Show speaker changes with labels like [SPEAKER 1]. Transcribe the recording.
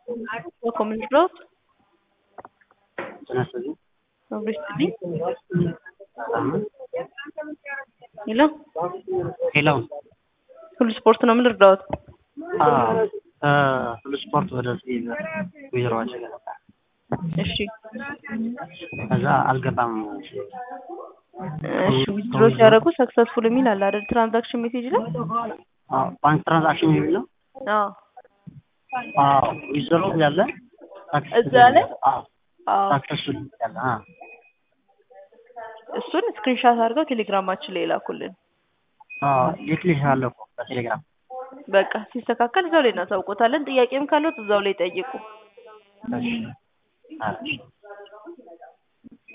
[SPEAKER 1] Common growth.
[SPEAKER 2] Tennessee.
[SPEAKER 1] Obviously. Hello.
[SPEAKER 2] Hello.
[SPEAKER 1] Full sport ነው የምንረዳው።
[SPEAKER 2] ሁሉ ስፖርት ወደዚህ ቢሮዎች ገባ።
[SPEAKER 1] እሺ
[SPEAKER 2] ከዛ አልገባም።
[SPEAKER 1] እሺ ዊዝድሮ ሲያደርጉ ሰክሰስፉል የሚል አለ አይደል? ትራንዛክሽን ሜሴጅ ላይ
[SPEAKER 2] ባንክ ትራንዛክሽን የሚል ነው። ዊዝድሮ ያለ
[SPEAKER 1] እዛ ላይ
[SPEAKER 2] ሰክሰስፉል ያለ
[SPEAKER 1] እሱን ስክሪንሻት አድርገው ቴሌግራማችን ላይ ላኩልን።
[SPEAKER 2] የት ልሻለሁ? በቴሌግራም
[SPEAKER 1] በቃ ሲስተካከል እዛው ላይ እናሳውቆታለን። ጥያቄም ካለው እዛው ላይ ጠይቁ።
[SPEAKER 2] እሺ